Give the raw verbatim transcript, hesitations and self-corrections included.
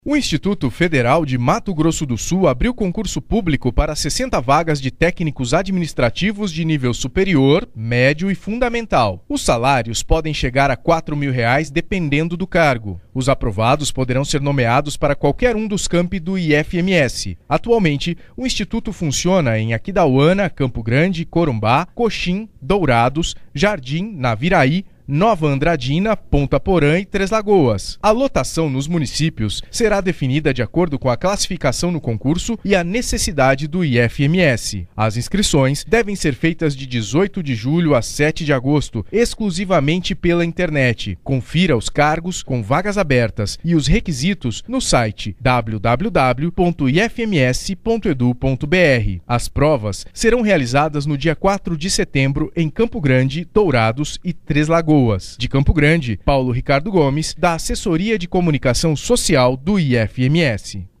O Instituto Federal de Mato Grosso do Sul abriu concurso público para sessenta vagas de técnicos administrativos de nível superior, médio e fundamental. Os salários podem chegar a quatro mil reais dependendo do cargo. Os aprovados poderão ser nomeados para qualquer um dos campi do I F M S. Atualmente, o Instituto funciona em Aquidauana, Campo Grande, Corumbá, Coxim, Dourados, Jardim, Naviraí, Nova Andradina, Ponta Porã e Três Lagoas. A lotação nos municípios será definida de acordo com a classificação no concurso e a necessidade do I F M S. As inscrições devem ser feitas de dezoito de julho a sete de agosto, exclusivamente pela internet. Confira os cargos com vagas abertas e os requisitos no site w w w ponto i f m s ponto e d u ponto b r. As provas serão realizadas no dia quatro de setembro em Campo Grande, Dourados e Três Lagoas. De Campo Grande, Paulo Ricardo Gomes, da Assessoria de Comunicação Social do I F M S.